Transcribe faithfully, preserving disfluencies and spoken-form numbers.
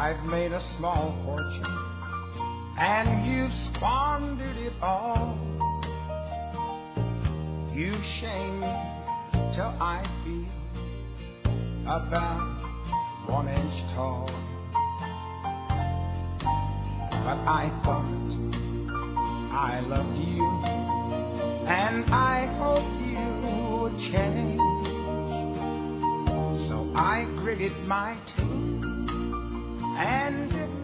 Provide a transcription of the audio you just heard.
I've made a small fortune, and you've squandered it all. You've shamed me till I feel about one inch tall. But I thought I loved you, and I hoped you would change. So I gritted my teeth and did